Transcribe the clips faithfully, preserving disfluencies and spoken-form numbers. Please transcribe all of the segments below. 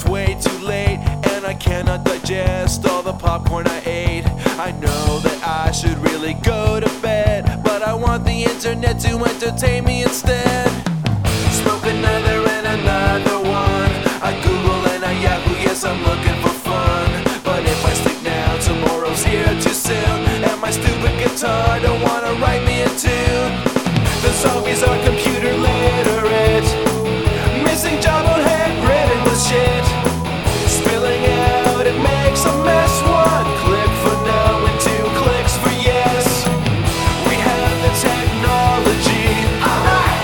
it's way too late, and I cannot digest all the popcorn I ate. I know that I should really go to bed, but I want the internet to entertain me instead. Smoke another and another one. I Google and I Yahoo, yes, I'm looking for fun. But if I sleep now, tomorrow's here too soon, and my stupid guitar don't wanna write me a tune. The zombies are computer literate, missing job on handwritten with shit. Spilling out, it makes a mess. One click for no and two clicks for yes. We have the technology. Alright.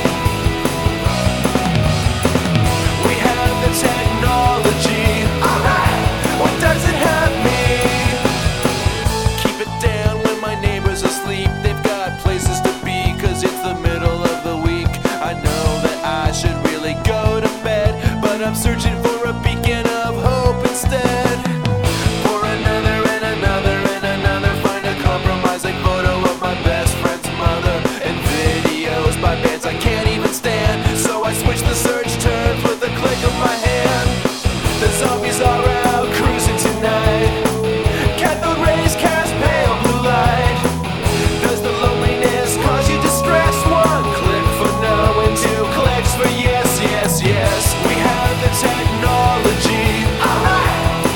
We have the technology. Alright. What does it have me? Keep it down when my neighbor's asleep. They've got places to be, cause it's the middle of the week. I know that I should really go to bed, but I'm searching for a beacon of hope instead. For another and another and another, find a compromising photo of my best friend's mother, and videos by bands I can't even stand. So I switch the search terms with a click of my hand. The zombies are out cruising tonight. Cathode rays cast pale blue light. Does the loneliness cause you distress? One click for no and two clicks for yes, yes, yes. We have the technology. Alright.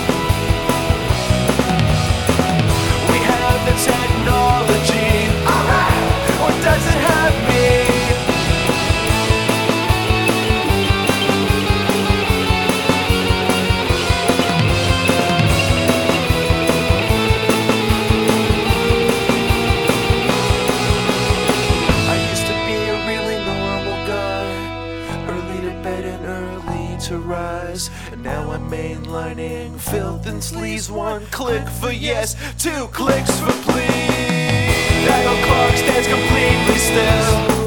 We have the technology. Alright. What does it have me? I used to be a really normal guy, early to bed and early to rise, and now I'm mainlining filth and sleaze. One click for yes, two clicks for please. That old clock stands completely still.